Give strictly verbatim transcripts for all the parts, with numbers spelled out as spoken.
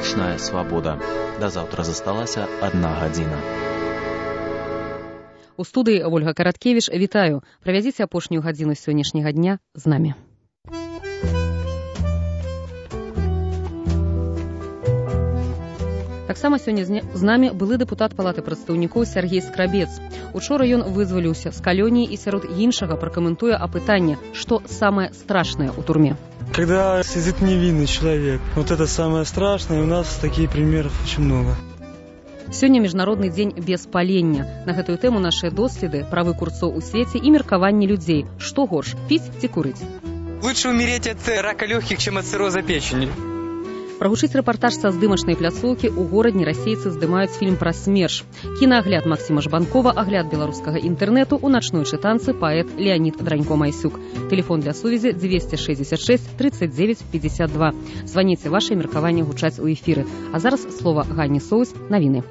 начная свабода. Да заўтра засталася адна гадзіна. У студыі Ольга Караткевіч. Вітаю. Правядзіце апошнюю гадзіну сённяшняга дня з намі. Таксама сёння з намі былы дэпутат Палаты прадстаўнікоў Сяргей Скрабец. Учора ён вызваліўся з калоніі і сярод іншага пракаментуе апытанне, што самае страшнае ў турме. Когда сидит невинный человек, вот это самое страшное, у нас таких примеров очень много. Сёння міжнародны дзень беспалення. На гэтую тэму нашыя доследы, правы курцоў у свеце і меркаванні людзей. Што горш, піць ці курыць? Лучше умереть от рака легких, чем от цирроза печени. Прагучыць рэпартаж са здымачнай пляцоўкі. У горадні расейцы здымаюць фільм пра смерч. Кінаагляд Максіма Жбанкова, агляд беларускага інтэрнэту, у начной чытанцы паэт Леонид Дранько-Майсюк. Телефон для сувязі двести шестьдесят шесть тридцать девять пятьдесят два. Званіце, вашыя меркаванні гучаць у эфіры. А зараз слова Ганні Соус, навіны.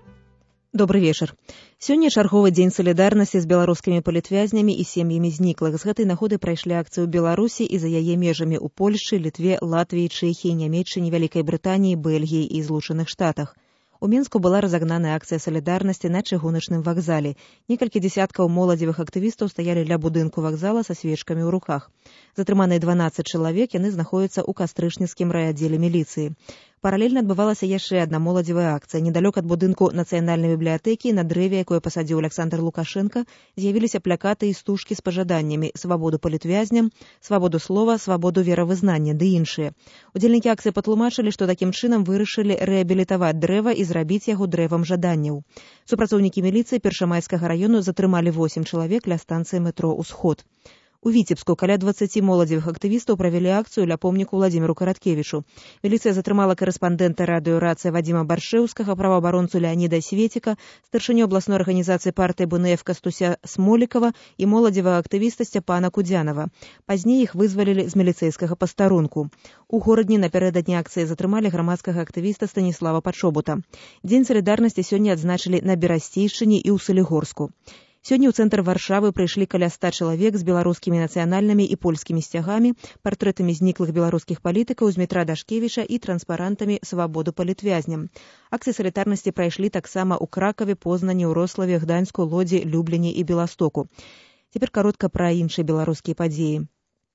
Добрый вечар. Сёння чарговы дзень салідарнасці з беларускімі палітвязнямі і сем'ямі зніклых. З гэтай нагоды прайшлі акцыю ў Беларусі і за яе межамі ў Польшчы, Літве, Латвіі, Чэхіі, Нямецчыне, Вялікай Брытаніі, Бельгіі і Злучаных Штатах. У Мінску была разагнаная акцыя салідарнасці на чыгуначным вакзале. Некалькі дзесяткаў моладзевых актывістаў стаялі ля будынку вакзала са свечкамі ў руках. Затрыманыя дванаццаць чалавек, яны знаходзяцца ў кастрычніцкім райаддзеле міліцыі. Паралельна адбывалася яшчэ адна моладзевая акцыя. Недалёк ад будынку Нацыянальнай бібліятэкі на дрэве, якое пасадзіў Александр Лукашенко, з'явіліся плакаты і стужкі з пажаданнямі свабоду палітвязням, свабоду слова, свабоду веравызнання ды іншыя. Удзельнікі акцыі патлумачылі, што такім чынам вырашылі рэабілітаваць дрэва і зрабіць яго дрэвам жаданняў. Супрацоўнікі міліцыі Першамайскага раёну затрымалі восем чалавек ля станцыі метро «Усход». У Віцебску каля дваццаці моладзевых актывістаў правялі акцыю ля помніку Владзіміру Караткевічу. Міліцыя затрымала карэспандэнта радыёрацыі Вадзіма Баршэўскага, праваабаронцу Леаніда Светіка, старшыню абласной арганізацыі партыі Бэ Эн Эф Кастуся Смолікава і моладзевага актывіста Сцяпана Кудзянава. Пазней іх вызвалілі з міліцэйскага пастарунку. У горадні напярэдадні акцыі затрымалі грамадскага актывіста Станіслава Пачобута. Дзень салідарнасці сёння адзначылі на Берасцейшчыне і ў Салігорску. Сёння ў цэнтр Варшавы прыйшлі каля ста чалавек з беларускімі нацыянальнымі і польскімі сцягамі, партрэтамі зніклых беларускіх палітыкаў з метра Дашкевіча і транспарантамі «Свабоду палітвязням». Акцыі салідарнасці прайшлі таксама ў Кракаве, Познані, Ўрославе, Гданьску, Лодзі, Любліні і Беластоку. Цяпер каротка пра іншыя беларускія падзеі.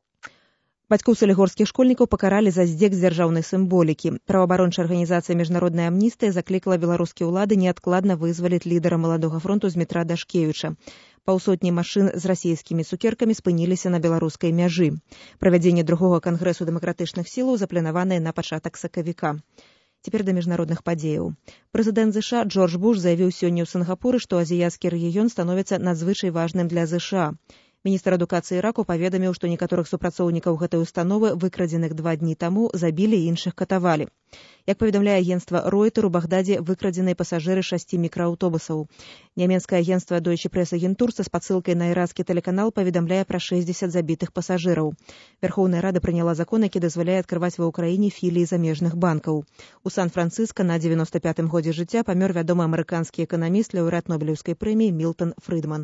Бацькоў салігорскіх школьнікаў пакаралі за здзек з дзяржаўнай сімволікі. Праваабарончая арганізацыя «Міжнародная амністыя» заклікала беларускія ўлады неадкладна вызваліць лідара маладога фронту з метра Дашкевіча. Паўсотні машын з расійскімі цукеркамі спыніліся на беларускай мяжы. Правядзенне другога кангрэсу дэмакратычных сілаў запланаванае на пачатак сакавіка. Цяпер да міжнародных падзеяў. Прэзідэнт ЗША Джордж Буш заявіў сёння ў Сінгапуры, што азіяцкі рэгіён становіцца надзвычай важным для ЗША. Міністр адукацыі Іраку паведаміў, што некаторых супрацоўнікаў гэтай установы, выкрадзеных два дні таму, забілі і іншых катавалі. Як паведамляе агенцтва Ройтер, у Багдадзе выкрадзеныя пасажыры шасці мікрааўтобусаў. Нямецкае агенцтва Deutsche Presse-Agentur са спасылкай на іранскі тэлеканал паведамляе пра шэсцьдзесят забітых пасажыраў. Верхоўная Рада прыняла закон, які дазваляе адкрываць ва ўкраіне філіі замежных банкаў. У Сан-Францыска на дзевяноста пятым годзе жыцця памёр вядомы амерыканскі эканаміст, лаўрэат Нобелеўскай прэміі Мілтон Фрідман.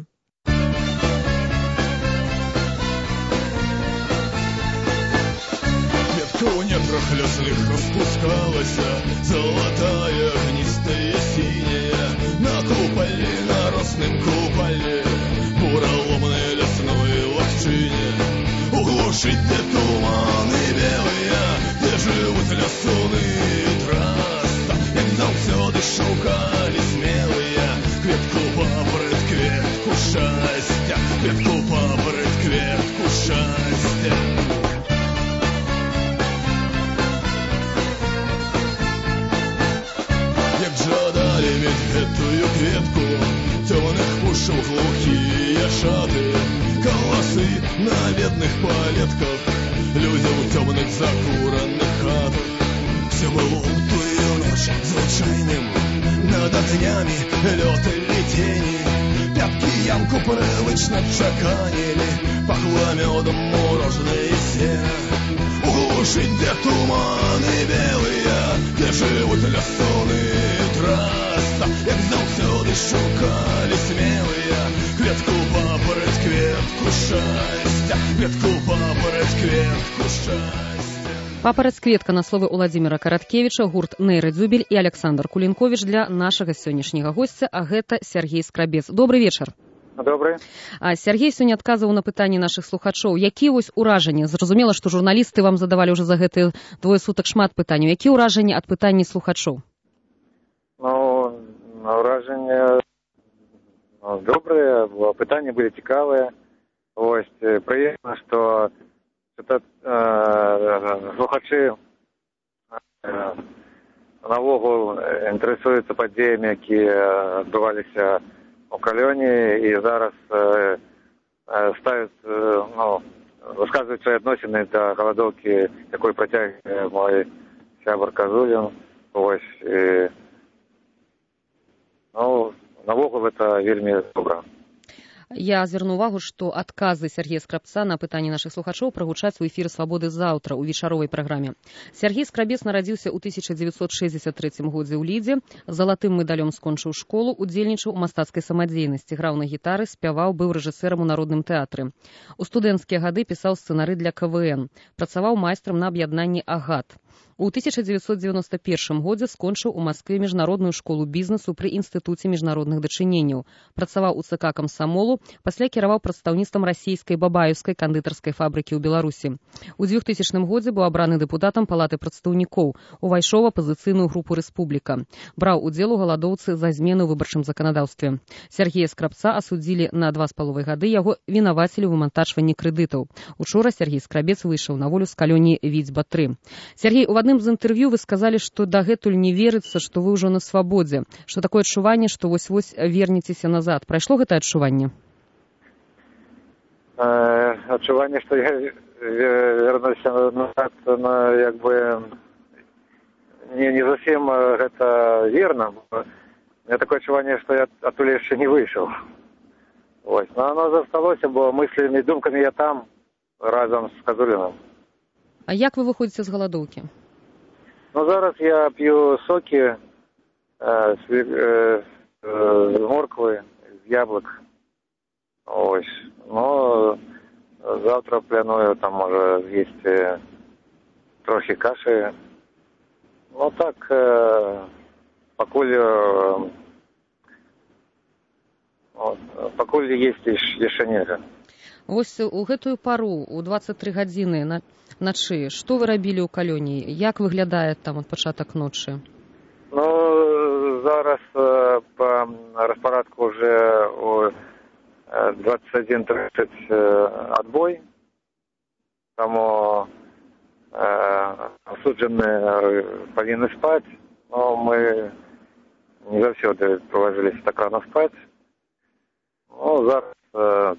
У нетрах лесных распускалась золотая, огнистая, синяя, на куполе, на росном куполе, буроломной лесной ловчине. У глуши, где туманы белые, где живут лясуны и трасса, як заўсёды шукали смелые кветку папороть, кветку счастья, кветку папороть, кветку счастья. Жадали ведь гэтую кветку тёмных пушаў глухие шаты, колосы на бедных палетках, людзі ў тёмных закураных хатах. Все было ў тую ночь звычайным, над огнями лёд или тени, пятки ямку привычно чаканили, пахло медом мороженое сено. У глуши, где туманы белые, где живут лясуны и трасса, як заўсёды шукали смелые кветку папороть, кветку счастья, кветку папороть, кветку счастья. Папараць-кветка на словы Уладзіміра Караткевіча, гурт Нейра Дзюбель і Александр Кулінковіч для нашага сённяшняга госця, а гэта Сергей Скрабец. Добрый вечар. Добрый. А Сергей сёння адказваў на пытанні нашых слухачоў. Які вось уражанні? Зразумела, што журналісты вам задавалі ўжо за гэтыя двое сутак шмат пытанняў. Які ўражанні ад пытанні слухачоў? Ну, ўражанні ну, добрыя, пытанні былі цікавыя. Вось, прыемна, што это, э, слухачы э, навогул інтарэсуюцца падзеямі, якія адбываліся у калоніі, і зараз э, ставяць, э, ну, высказваюць свае адносіны да галадоўкі, якой працягвае мой сябар Казулін. Вось, і, ну, навогул гэта вельмі добра. Я звярну увагу, што адказы Сергея Скрабца на пытанні нашых слухачоў прагучаць у эфіры «Свабоды» заўтра ў вечаровай праграме. Сергей Скрабец нарадзіўся ў тысяча дзевяцьсот шэсцьдзесят трэцім годзе ў Лідзе, залатым медалём скончыў школу, удзельнічаў у мастацкай самадзейнасці, граў на гітары, спяваў, быў рэжысэрам у народным тэатры. У студэнцкія гады пісаў сцэнары для ка вэ эн, працаваў майстрам на аб'яднанні «Агат». У тысяча дзевяцьсот дзевяносто першым годзе скончыў у Маскве міжнародную школу бізнесу пры інстытуце міжнародных дачыненняў. Працаваў у цэ ка камсамолу, пасля кіраваў прадстаўніцтвам расійскай бабаеўскай кандытарскай фабрыкі ў Беларусі. У двухтысячным годзе быў абраны дэпутатам палаты прадстаўнікоў, увайшоў у апазіцыйную групу «Рэспубліка». Браў удзел у галадоўцы за змены ў выбарчым заканадаўстве. Сергея Скрабца асудзілі на два з паловай гады, яго вінавацілі ў вымантажванні крэдытаў. Учора Сергей Скрабец выйшаў на волю з калоніі Відзьба тры. Сергей, у адным з інтэрв'ю вы сказалі, што дагэтуль не верыцца, што вы ўжо на свабодзе, што такое адчуванне, што вось-вось вернецеся назад. Прайшло гэтае адчуванне? Э, адчуванне, што я вернуся назад, ну, як бы не, не зусім гэта верна. У меня такое адчуванне, што я адтуль яшчэ не выйшаў. Вось. Но оно засталося, бо мыслямі і думкамі я там, разам з Казуліным. А як вы выходзіце з галадоўкі? Ну, зараз я п'ю сокі э, з, э, з морквы, з яблок. Ось. Ну, завтра планую там, може, з'їсти трохи каші. Ну, так, э, пакуль, э, вот, пакуль есть яшчэ нельга. Вось у гэтую пару, у дваццаць тры гадзіны на начы, што вы рабілі ў калоніі? Як выглядае там ад пачатак ночы? Ну, зараз э, по распарадку уже у двадцать один тридцать э, отбой. Таму э, асуджаныя павінны спаць, но мы не заўсёды прылажыліся так рано спаць. Ну, зараз э,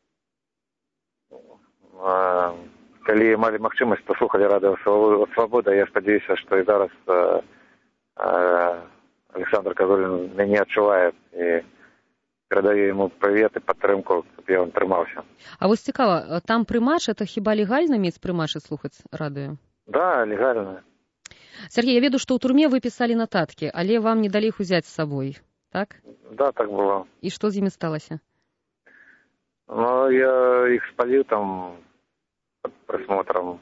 э, калі малі магчымасць паслухалі радыё «Свабода», я спадзяюся, што і зараз э, э, Александр Казулін мяне адчувае і перадаю яму прывет і падтрымку, каб я трымаўся. А вось цікава, там прымач, это хіба легальна мець прымач і слухаць радыё? Да, легальна. Сергей, я веду, што ў турме вы пісалі нататкі, але вам не далі іх узяць з сабой, так? Да, так было. І што з імі сталася? Ну, я іх спаліў там под присмотром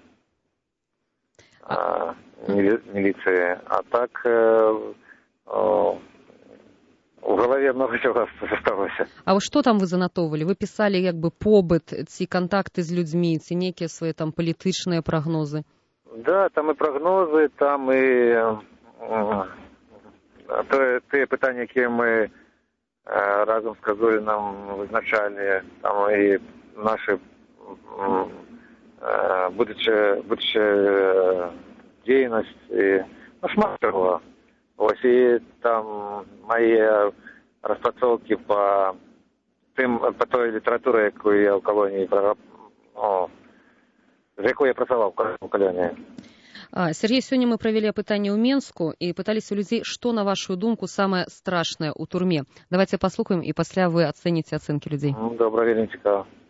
а, милиции. А так э, э, у голове много чего осталось. А вот что там вы занотовывали? Вы писали як бы побыт, ці контакты з людьми, ці некие свои там політичные прогнозы? Да, там и прогнозы, там и э, те питання, які ми э, разом з Казуліном визначали, там і наші э, будучи, будучи діяльність, і, ну, шмат чого. Ось, і там мої розпрацовки по тим, по той літературі, яку я в колонії, ну, з якою я працював в колонії. А, Сергей, сёння мы правялі апытанне ў Менску і пыталіся людзей, што, на вашу думку, самае страшнае ў турме. Давайте паслухаем, і пасля вы ацэніце ацэнкі людзей. Добра, вельмі цікава.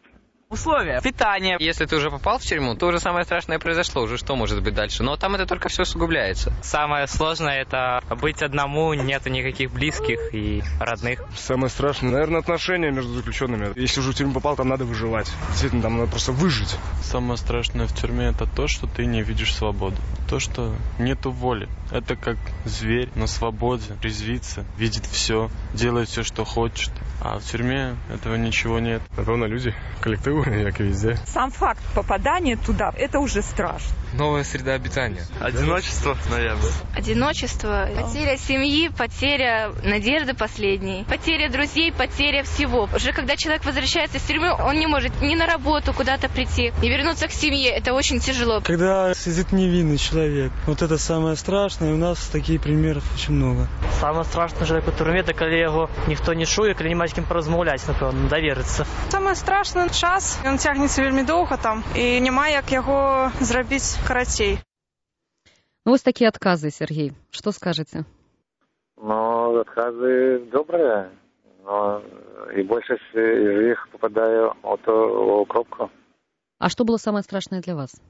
Условия. Питание. Если ты уже попал в тюрьму, то уже самое страшное произошло. Уже что может быть дальше? Но там это только все усугубляется. Самое сложное — это быть одному, нету никаких близких и родных. Самое страшное, наверное, отношения между заключенными. Если уже в тюрьму попал, там надо выживать. Действительно, там надо просто выжить. Самое страшное в тюрьме — это то, что ты не видишь свободу. То, что нету воли. Это как зверь на свободе, резвится, видит все, делает все, что хочет. А в тюрьме этого ничего нет. Напевно, люди, коллективы, как и везде. Сам факт попадания туда, это уже страшно. Новая среда обитания. Одиночество, наверное. Одиночество, потеря семьи, потеря надежды последней, потеря друзей, потеря всего. Уже когда человек возвращается из тюрьмы, он не может ни на работу куда-то прийти, и вернуться к семье. Это очень тяжело. Когда сидит невинный человек, вот это самое страшное, и у нас таких примеров очень много. Самое страшное человек у тюрьмі, це коли його ніхто не чує, коли немає з ким порозмовляти, напевно, довіритися. Самое страшное — час, він тягнеться вельми довго там, і немає як його зробити коротей. Ну, ось такі адказы, Сергей. Что скажете? Ну, адказы добрые, но и большасць из них попадаю вот в пробку. А что было самое страшное для вас?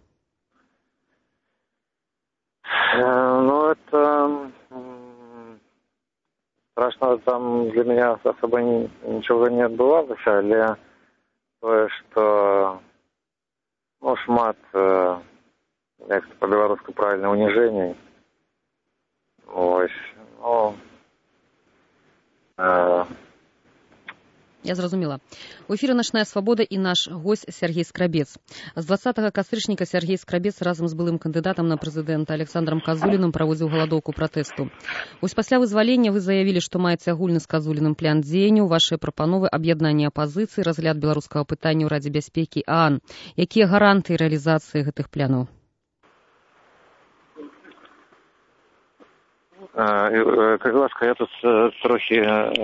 Э, ну, это... Страшного там для меня особо ничего не отбывалось, але то, что, ну, шмат, як по-беларуску правильно, унижений. Ось, ну, э... Я зразумела. У эфіры «Начная свабода» і наш госць Сергей Скрабец. З дваццатага кастрычніка Сергей Скрабец разам з былым кандыдатам на прэзідэнта Александром Казуліным праводзіў галадоўку пратэсту. Вось пасля вызвалення вы заявілі, што маеце агульны з Казуліным план дзеянняў, вашыя прапановы аб'яднання апазіцыі, разгляд беларускага пытання ў Радзе бяспекі ААН. Якія гарантыі рэалізацыі гэтых планаў? Как ласка, я тут трохі...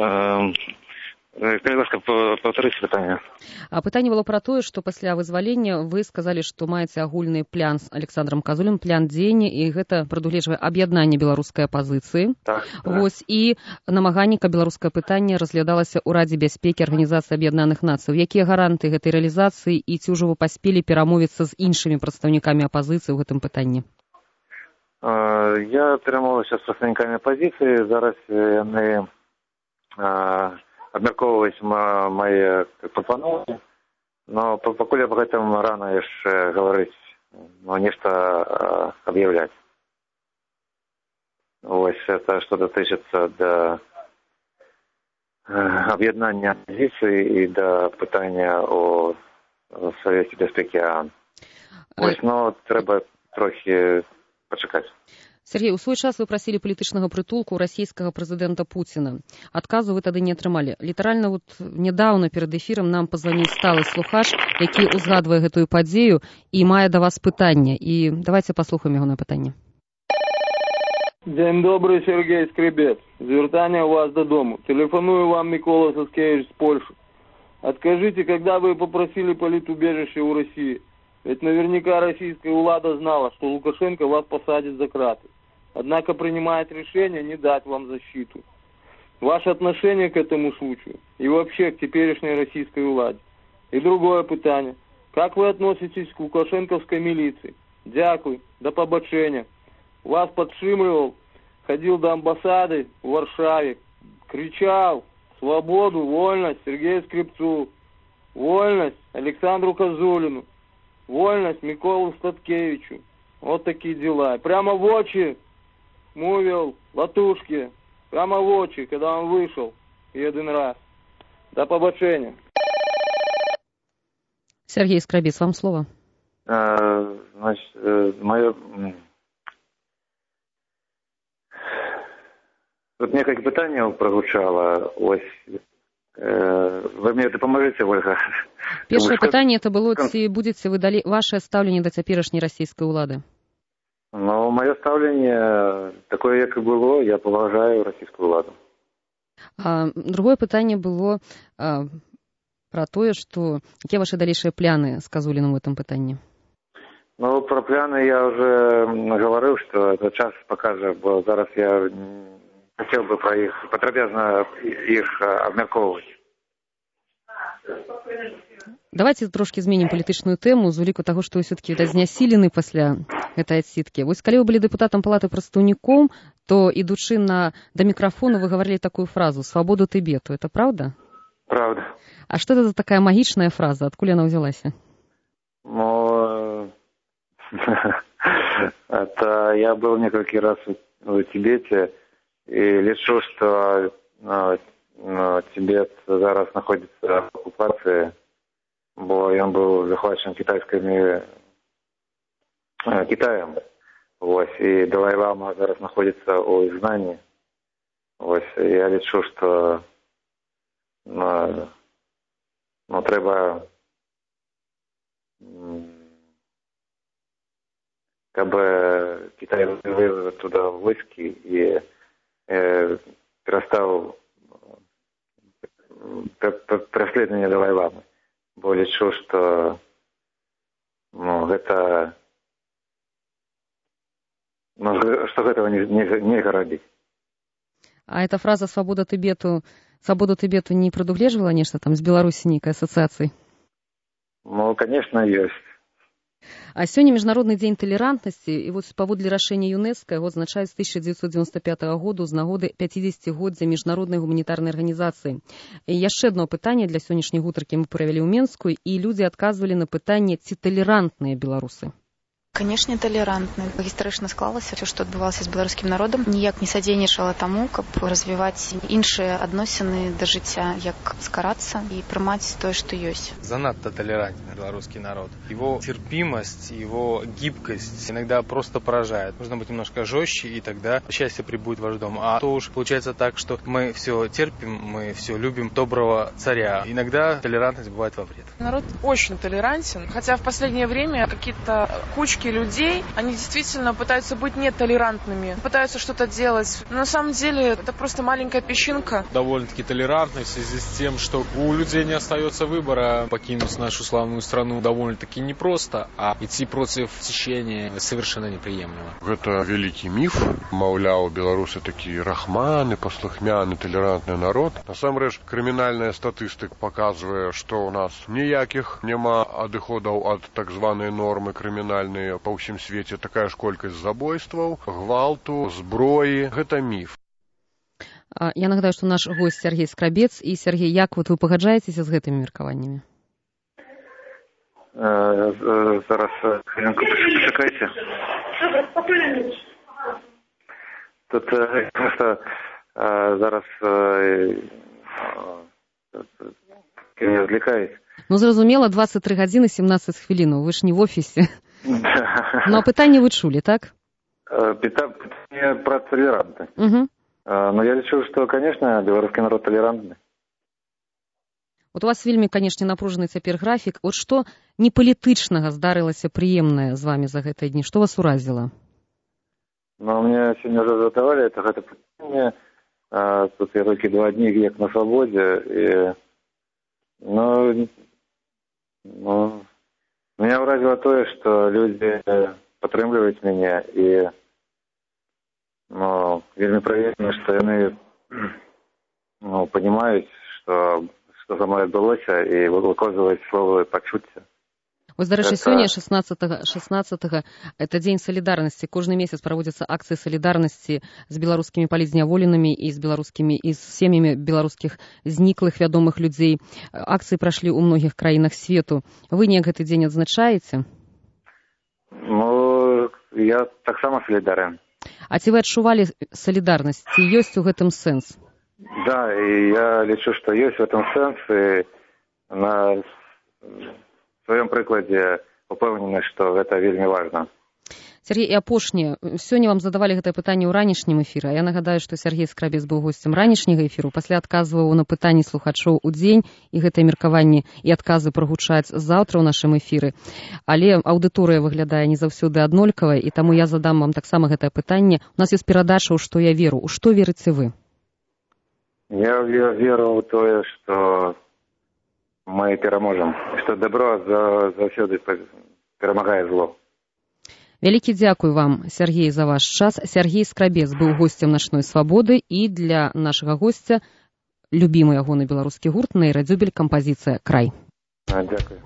Калі ласка, паўтарыце пытанне. А пытанне было пра тое, што пасля вызвалення вы сказалі, што маеце агульны план з Александром Казулем, план дзеяння, і гэта прадугледжвае аб'яднанне беларускай апазіцыі. Так, Вось, так. І намаганне, каб беларускае пытанне разглядалася ў Радзе бяспекі Арганізацыі Аб'яднаных Нацый. Якія гарантыі гэтай рэалізацыі, і ці ўжо вы паспелі перамовіцца з іншымі прадстаўнікамі апазіцыі ў гэтым пытанні? Я перамовіўся з прадстаўнікамі апазіцыі. Зараз яны абмяркоўваюць мае прапановы, но пакуль аб гэтым рана яшчэ гаварыць, ну, нешта аб'яўляць. Вось, это што датычыцца да аб'яднання апазіцыі і да пытання о Савеце бяспекі ААН. Вось, но трэба трохі пачакаць. Сергей, у свой час вы прасілі палітычнага прытулку ў расійскага прэзідэнта Пуціна. Адказу вы тады не атрымалі. Літаральна вот нядаўна перад эфірам нам пазваніў сталы слухач, які ўзгадвае гэтую падзею і мае да вас пытанне. І давайте паслухаем яго на пытанне. День добрый, Сергей Скребец. Звертание у вас додому. Телефоную вам Микола Саскевич с Польши. Откажите, когда вы попросили политубежище у России? Ведь наверняка российская влада знала, что Лукашенко вас посадит за краты. Однако принимает решение не дать вам защиту. Ваше отношение к этому случаю и вообще к теперешней российской владе. И другое питание. Как вы относитесь к лукашенковской милиции? Дякую, до побачення. Вас подшимливал, ходил до амбассады в Варшаве, кричал «Свободу, вольность Сергею Скребцу, вольность Александру Казулину, вольность Миколу Статкевичу». Вот такие дела. Прямо в очи мовил Латушки, прямо в очи, когда он вышел и один раз. До побачення. Сергей Скрабец, вам слово. А, значит, мое... Тут некалькі пытанняў прагучала. Ось, вы мне дапаможыце, Ольга? Першае пытанне это было, ці будзеце вы далі ваше стаўленне да цяперашняй расійскай улады? Ну, мое стаўленне такое, як і было, я паважаю расійскую ўладу. А, другое пытанне было а, пра тое, што якія ваши далейшыя пляны з Казуліным в этом пытанні? Ну, про пляны я уже говорил, что это час покажет, бо зараз я хотел бы про их, падрабязна их обмяркоўваць. Давайте трошки зменім палітычную тэму з уліку таго, што вы ўсё-такі відаць знясілены пасля гэтай адсідкі. Вось калі вы былі дэпутатам палаты прадстаўнікоў, то ідучы на да мікрафону вы гаварылі такую фразу «Свабоду Тыбету». Это правда? Правда. А что это за такая магичная фраза? Откуда она взялась? Ну, это я был несколько раз в Тибете и лечу, что ну, ну, Тибет зараз находится в оккупации, бо он был захвачен китайскими э, Китаем. Вот, и Далай-лама зараз находится у изгнании. Вот, я лечу, что ну, ну треба как бы Китай вывел туда войски и э, перестал преследование Далай-ламы. Более чего, что ну, это ну, что этого не, не, не робить. А эта фраза «Свобода Тибету», «Свободу Тибету» не прадугледжвала нешта там з Беларусі нейкай асацыяцыі? Ну, конечно, есть. А сёння міжнародны дзень талерантнасці, і вот паводле рашэння ЮНЕСКО яго адзначаюць з тысяча дзевяцьсот дзевяносто пятага году з нагоды пяцідзесяцігоддзя міжнароднай гуманітарнай арганізацыі. І яшчэ адно пытанне для сённяшняй гутаркі мы правялі ў Менску, і людзі адказвалі на пытанне, ці талерантныя беларусы. Канешне, талерантны. Гістарычна склалася, што адбывалася з беларускім народам, ніяк не садзейнічала таму, каб развіваць іншыя адносіны да жыцця, як скарацца і прымаць тое, што ёсць. Занадто толерантен белорусский народ. Его терпимость, его гибкость иногда просто поражает. Нужно быть немножко жестче, и тогда счастье прибудет в ваш дом. А то уж получается так, что мы все терпим, мы все любим доброго царя. Иногда толерантность бывает во вред. Народ очень толерантен, хотя в последнее время какие-то кучки людей, они действительно пытаются быть нетолерантными, пытаются что-то делать. Но на самом деле это просто маленькая песчинка. Довольно-таки толерантны в связи с тем, что у людей не остается выбора. Покинуть нашу славную страну довольно-таки непросто, а идти против течения совершенно неприемлемо. Это великий миф. Маўляў, белорусы такие рахманы, паслухмяны, толерантный народ. Насамрэч, крымінальная статыстыка показывает, что у нас ніякіх няма адыходаў ад так званой нормы крымінальныя па ўсім свеце. Такая ж колькасць забойстваў, гвалту, зброі. Гэта міф. Я нагадаю, што наш гость Сергей Скрабец. І, Сергей, як вот вы пагаджаецеся з гэтымі меркаваннямі? Зараз хвилинку почекайте. Тут просто зараз не відвлікаюсь. Ну, зразумела, двадцять три гадзіны сімнаццаць хвілінаў. Вы ж не в офісе. Ну, а пытанне вы чулі, так? Пытанне про толерантность. Угу. Но я лічу, что, конечно, белорусский народ толерантный. Вот у вас вельмі, конечно, напружаны цяпер графік. Вот што непалітычнага здарылася прыемнае з вами за гэтыя дні? Што вас уразіла? Ну, мне сегодня уже задавали это, это пытанне. А, тут я только два дні як на свободе. И, ну, ну, меня уразило то, что люди падтрымліваюць мяне. И, ну, вельмі прыемна, што яны ну, понимаюць, что что за мной адбылося, і выказваюць словы пачуцця. Вось, дарэчы, это... сёння шаснаццатага это дзень салідарнасці. Кожны месяц праводзяцца акцыі салідарнасці з беларускімі палітзняволенымі і з беларускімі і з сем'ямі беларускіх зніклых вядомых людзей. Акцыі прашлі ў многіх краінах свету. Вы неяк гэты дзень адзначаеце? Ну, я таксама салідарен. А ці вы адчувалі салідарнасць? Ці ёсць у гэтым сэнс? Да, и я лечу, что есть в этом сенс, и на своем прикладе упевнены, что это вельмі важно. Сергей, и апошняе. Сёння вам задавалі гэтае пытанне ў ранішнім эфіры. Я нагадаю, што Сергей Скрабец быў госцем ранішняга эфіру, пасля адказваў на пытанні слухачоў у дзень, і гэтыя меркаванні і адказы прагучаць заўтра ў нашым эфіры. Але аўдыторыя выглядае не заўсёды аднолькавай, і таму я задам вам таксама гэтае пытанне. У нас ёсць перадача «У што я веру». У што верыце вы? Я веру в то, что мы пераможем, что добро заўсёды перамагае зло. Вялікі дзякуй вам, Сергей, за ваш час. Сергей Скрабец быў госцем «Начной свабоды», і для нашага госця любімы ягоны беларускі гурт «Нейрадзюбель» кампазіцыя «Край». Дякую.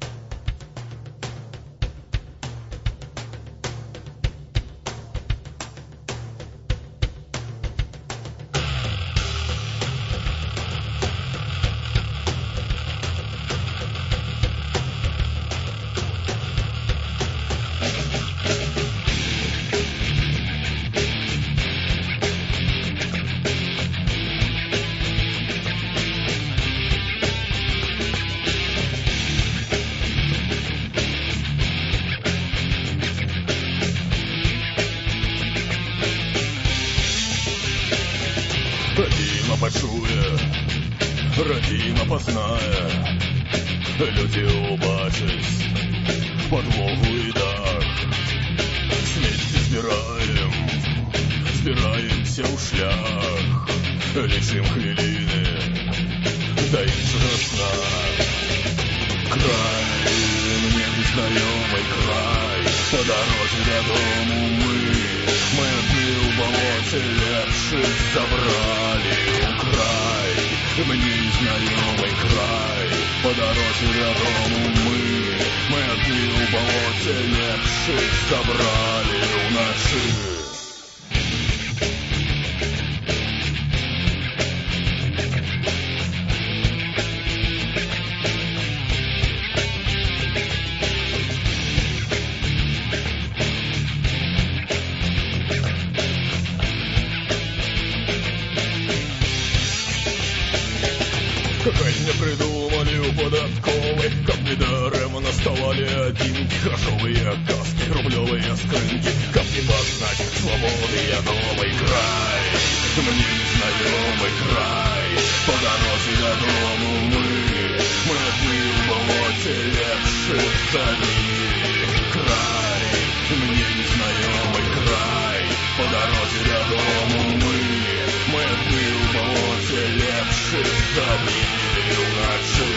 Родина почує, родина познає, люди убачать подлогу і дах. Сміття збираєм, збираємся у шлях, лічим хвилини до іншого сна. Край, мне незнайомий край, по дорозі додому ми, ми одні у болоті лепших забрали у край. Мені незнайомий край, по дорозі додому ми, ми одні у болоті лепших забрали уночі. Как не придумали у податковой, как недаром наставали одинки, грошовые каски, рублевые скрынки, как не познать свободы я новый край. Мне незнайомый край, по дороге до дому мы, мы одни в болоте лепших забили край. Мне незнайомый край, по дороге до дому мы, мы одни в болоте лепших забили уночі.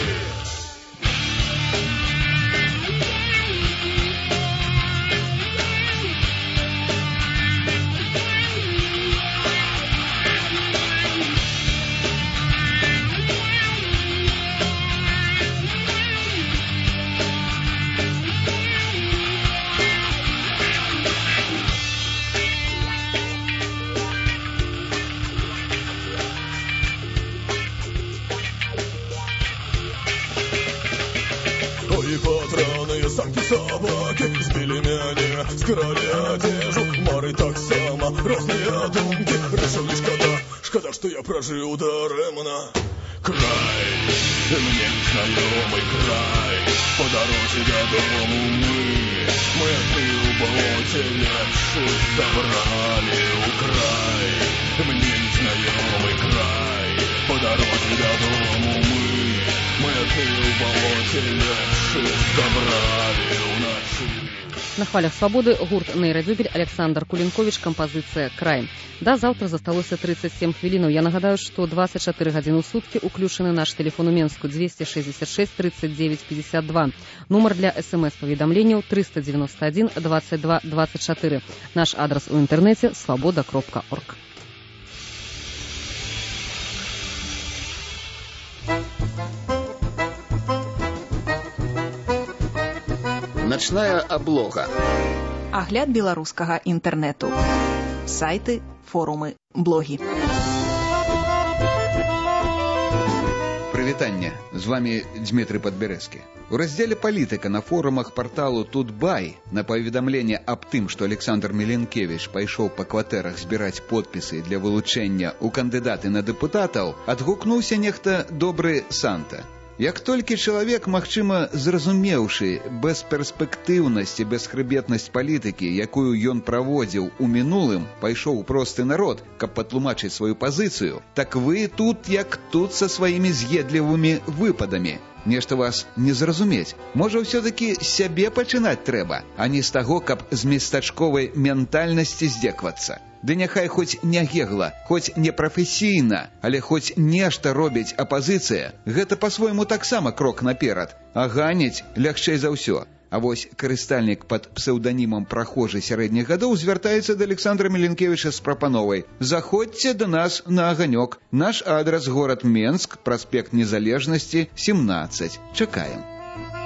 И патроны, самки, собаки сбили меня, скрали одежду. Мары так само, разные думки. Решил лишь шкода, шкода, что я прожил даремно. Край, мне незнайомый край, по дороге до дому мы, мы одни в болоте лепших забрали у край. Мне незнайомый край, по дороге до дому мы, мы одни в болоте лепших забрали уночі. На хвалях свабоды гурт «Нейрадзюбель», Александр Кулінковіч, кампазіцыя «Край». Да заўтра засталося тридцать семь хвілінаў. Я нагадаю, што двадцать четыре гадзіны ў суткі уключаны наш тэлефон у Менску двести шестьдесят шесть тридцать девять пятьдесят два. Нумар для смс-паведамленняў триста девяносто один двадцать два двадцать четыре. Наш адрес у інтэрнэце свабода кропка орг. Начная облога. Агляд беларускага інтэрнэту. Сайты, форумы, блогі. Прывітанне. З вами Дмітрый Падбярэзкі. У раздзеле «Палітыка» на форумах порталу «Тутбай» на паведамленне аб тым, што Александр Меленкевич пайшоў па кватэрах збіраць подпісы для вылучэння ў кандыдаты на дэпутатаў, адгукнуўся нехта добры Санта. Як толькі чалавек, магчыма, зразумеўшы бесперспектыўнасць і бесхрыбетнасць палітыкі, якую ён праводзіў у мінулым, пайшоў у просты народ, каб патлумачыць сваю пазіцыю, так вы тут як тут са сваімі з'едлівымі выпадамі. Нешта вас не зразумець. Можа, ўсё-такі сябе пачынаць трэба, а не з таго, каб з местачковай ментальнасці здзеквацца. Ды няхай хоць не гегла, хоць не прафесійна, але хоць нешта робіць апазіцыя, гэта па-свойму таксама крок наперад, а ганіць лягчэй за ўсё. А вось карыстальнік пад псеўданімам прахожы сярэдніх гадоў звяртаецца да Александра Меленкевіча з прапановай: «Заходзьце да нас на аганёк. Наш адрес горад Менск, праспект Незалежнасці, семнадцать. Чакаем».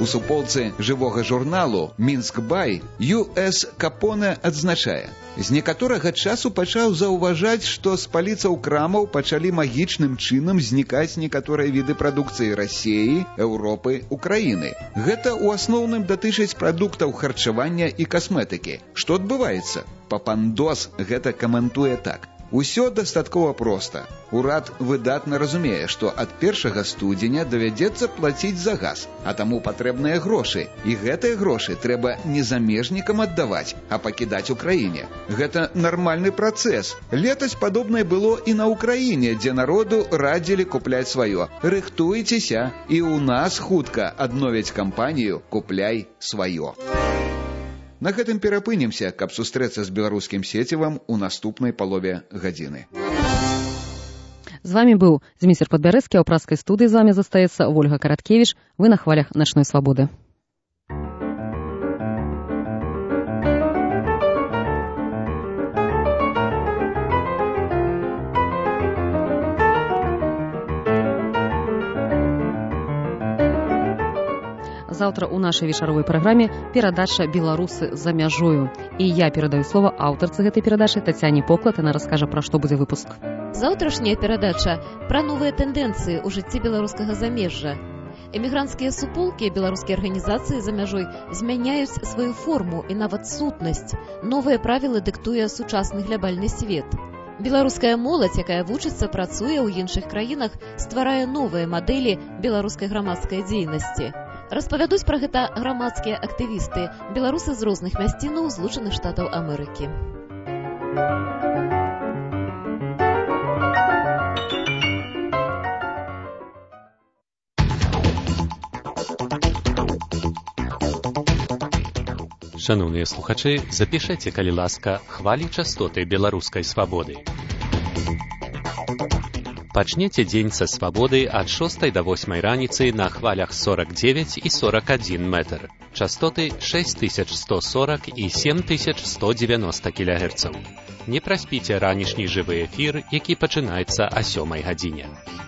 У суполцы жывога журналу «Мінск-Бай» Ю Эс Капоне адзначае: з некаторага часу пачаў заўважаць, што з паліцаў крамаў пачалі магічным чынам знікаць некаторыя віды прадукцыі Расіі, Еўропы, Украіны. Гэта ў асноўным датычыць прадуктаў харчавання і касметыкі. Што адбываецца? Папандос гэта каментуе так: усё дастаткова проста. Урад выдатна разумее, што ад першага студзеня давядзецца плаціць за газ, а таму патрэбныя грошы. І гэтыя грошы трэба не замежнікам аддаваць, а пакідаць у краіне. Гэта нармальны працэс. Летась падобнае было і на Украіне, дзе народу радзілі купляць сваё. Рыхтуйцеся, і ў нас хутка адновяць кампанію «Купляй сваё». На гэтым перапынемся, каб сустрэцца з беларускім сецівам у наступнай палове гадзіны. З вами быў Зміцер Падбярэзкі, а ў праскай студыі з вами застаецца Вольга Караткевіч. Вы на хвалях начной свабоды. Завтра у нашай вечаровай праграме перадача «Беларусы за мяжою». І я перадаю слова аўтарцы гэтай перадачы Тацяне Поклад, яна раскажа, пра што будзе выпуск. Заўтрашняя перадача пра новыя тэндэнцыі ў жыцці беларускага замежжа. Эмігранцкія суполкі, беларускія арганізацыі за мяжой змяняюць сваю форму і нават сутнасць. Новыя правілы дыктуе сучасны глябальны свет. Беларуская моладзь, якая вучыцца, працуе ў іншых краінах, стварае новыя мадэлі беларускай грамадскай дзейнасці. Распавядуць пра гэта грамадскія актывісты, беларусы з розных мясцінаў Злучаных Штатаў Амерыкі. Шановныя слухачы, запішэце, калі ласка, хвалі частоты беларускай свабоды. Пачнеце дзень са свабоды ад шостай да восьмай раніцы на хвалях сорок девять і сорок один метр. Частоты шесть тысяч сто сорок і семь тысяч сто девяносто кілогерцаў. Не праспіце ранішні жывы эфір, які пачынаецца о сёмай гадзіне.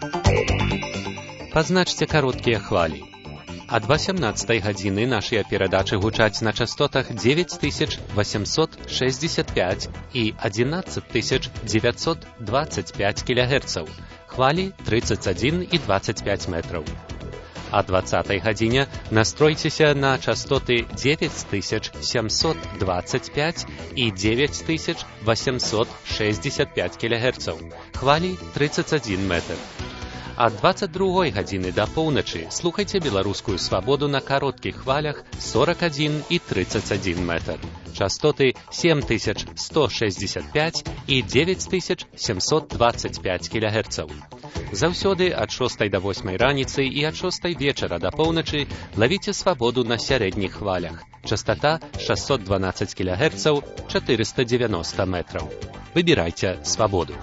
Пазначце кароткія хвалі. Ад восемнадцатай гадзіны нашыя перадачы гучаць на частотах девять тысяч восемьсот шестьдесят пять і одиннадцать тысяч девятьсот двадцать пять кілогерцаў. Хвалі тридцать один і двадцать пять метраў. О двадцатай гадзіне настройцеся на частоты девять тысяч семьсот двадцать пять і девять тысяч восемьсот шестьдесят пять кілогерцаў. Хвалі тридцать один метр. Ад двадцать другой гадзіны да поўначы слухайце беларускую свабоду на кароткіх хвалях сорок один і тридцать один метр. Частоты семь тысяч сто шестьдесят пять і девять тысяч семьсот двадцать пять кілогерцаў. Заўсёды ад шостай да восьмай раніцы і ад шостай вечара да поўначы лавіце свабоду на сярэдніх хвалях. Частота шестьсот двенадцать кілогерцаў, четыреста девяносто метраў. Выбірайце свабоду.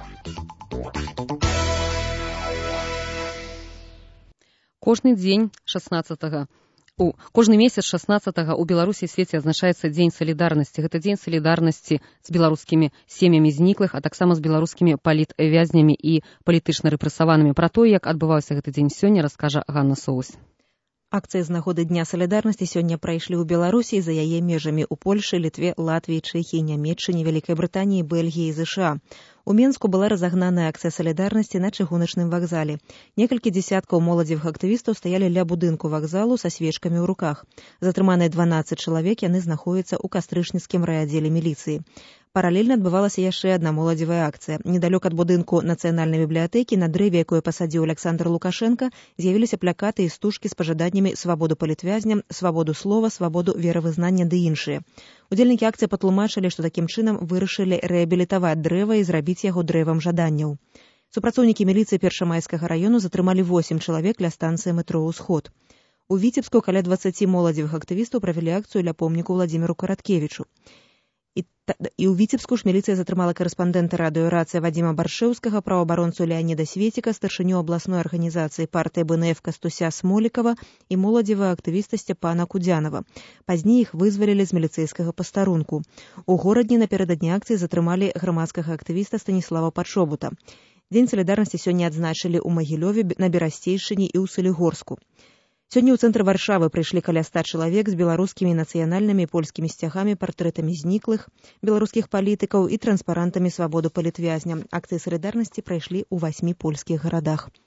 Кожны дзень шаснаццатага у кожны месяц шаснаццатага ў Беларусі і свеце адзначаецца дзень салідарнасці. Гэта дзень салідарнасці з беларускімі сем'ямі зніклых, а таксама з беларускімі палітвязнямі і палітычна рэпрэсаванымі. Пра тое, як адбываўся гэты дзень сёння, раскажа Ганна Соус. Акцыі з нагоды Дня салідарнасці сёння прайшлі ў Беларусі і за яе межамі ў Польшы, Літве, Латвіі, Чэхіі, Нямецчыне, Вялікай Брытаніі, Бельгіі і ЗША. У Менску была разагнаная акцыя салідарнасці на чыгуначным вакзале. Некалькі дзесяткаў моладзевых актывістаў стаялі ля будынку вакзалу са свечкамі ў руках. Затрыманыя дванаццаць чалавек, яны знаходзяцца ў кастрычніцкім райаддзеле міліцыі. Паралельна адбывалася яшчэ адна моладзевая акцыя. Недалёк ад будынку нацыянальнай бібліятэкі на дрэве, якое пасадзіў Александр Лукашенко, з'явіліся плакаты і стужкі з пажаданнямі свабоду палітвязням, свабоду слова, свабоду веравызнання ды іншыя. Удзельнікі акцыі патлумачылі, што такім чынам вырашылі рэабілітаваць дрэва і зрабіць яго дрэвам жаданняў. Супрацоўнікі міліцыі Першамайскага раёну затрымалі восем чалавек ля станцыі метро «Усход». У Віцебску каля дваццаці моладзевых актывістаў правялі акцыю ля помніку Владзіміру Караткевічу. І, і ў Віцебску ж міліцыя затрымала карэспандэнта радыёрацыі Вадзіма Баршэўскага, праваабаронцу Леаніда Светіка, старшыню абласной арганізацыі партыі Бэ Эн Эф Кастуся Смолікава і моладзевага актывіста Сцяпана Кудзянава. Пазней іх вызвалілі з міліцэйскага пастарунку. У горадні напярэдадні акцыі затрымалі грамадскага актывіста Станіслава Пачобута. Дзень салідарнасці сёння адзначылі ў Магілёве, на Берасцейшчыне і ў Салігорску. Сёння ў цэнтр Варшавы прыйшлі каля ста чалавек з беларускімі нацыянальнымі польскімі сцягамі, партрэтамі зніклых, беларускіх палітыкаў і транспарантамі свабоду палітвязня. Акцыі салідарнасці прайшлі ў васьмі польскіх гарадах.